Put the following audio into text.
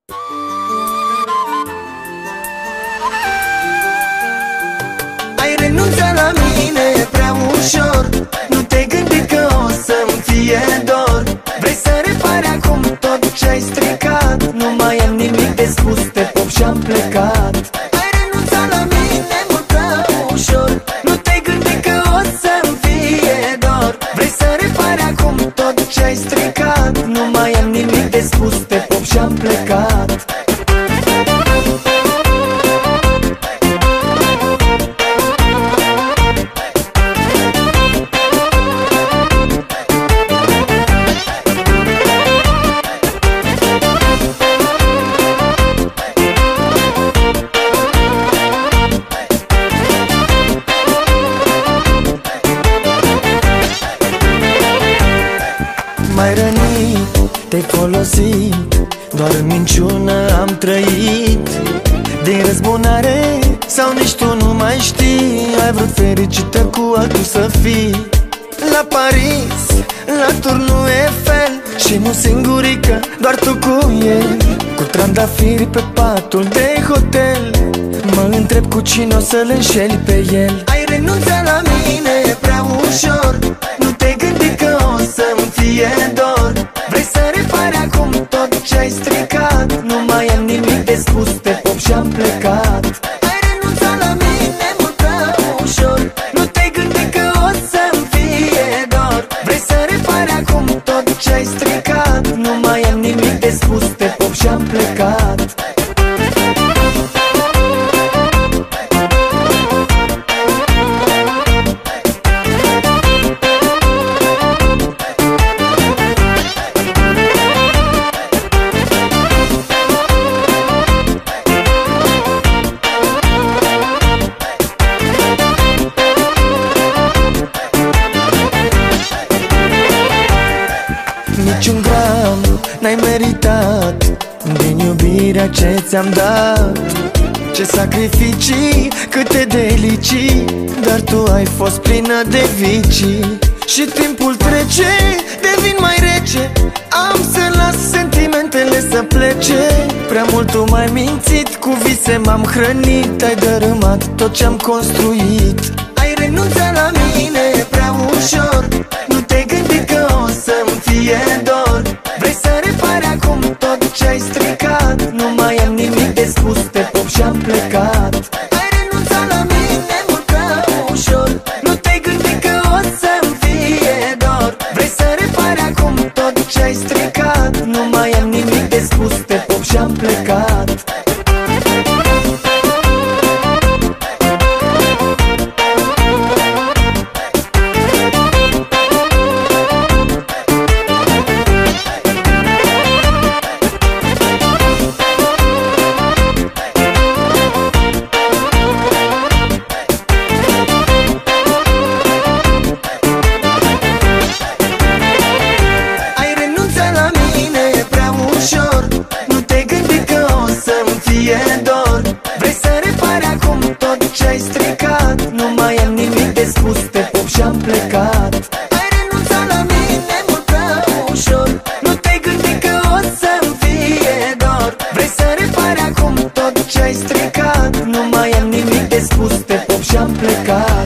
Ai renunțat la mine prea ușor, nu te gândi că o să-mi fie dor. Vrei să repari acum tot ce-ai stricat, nu mai am nimic de spus, te pop și-am plecat. Ai renunțat la mine mult prea ușor, nu te gândi că o să-mi fie dor. Vrei să repari acum tot ce-ai stricat, nu mai am nimic de spus, te pop și-am plecat. M-ai rănit, te-ai folosit, doar în minciună am trăit. Din răzbunare sau nici tu nu mai știi, ai vrut fericită cu altul să fii. La Paris, la turnul Eiffel, și nu singurică, doar tu cu el. Cu trandafiri pe patul de hotel, mă întreb cu cine o să-l înșeli pe el. Ai renunțat la mine prea ușor, nu te gândi că o să-mi fie dor. Vrei să repari acum tot ce-ai stricat, nu mai am nimic de spus, te pop și-am plecat. Ai renunțat la mine mult prea ușor, nu te gândi că o să-mi fie dor. Vrei să repari acum tot ce-ai stricat, nu mai am nimic de spus, te pop și-am plecat. Niciun gram n-ai meritat din iubirea ce ți-am dat. Ce sacrificii, câte delicii, dar tu ai fost plină de vicii. Și timpul trece, devin mai rece, am să las sentimentele să plece. Prea mult tu m-ai mințit, cu vise m-am hrănit, ai dărâmat tot ce-am construit. Ai renunțat la mine prea ușor, nu te gândi că o să-mi fie dor. Vrei să repari acum tot ce-ai stricat, nu mai am nimic de spus, te pop și-am plecat. Ai renunțat la mine mult prea ușor, nu te gândi că o să-mi fie dor. Vrei să repari acum tot ce-ai stricat, nu mai am nimic de spus, te pop și-am plecat. Nu te gândi că o să-mi fie dor. Vrei să repari acum tot ce-ai stricat, nu mai am nimic de spus, te pop și-am plecat. Ai renunțat la mine mult prea ușor, nu te gândi că o să-mi fie dor. Vrei să repari acum tot ce-ai stricat, nu mai am nimic de spus, te pop și-am plecat.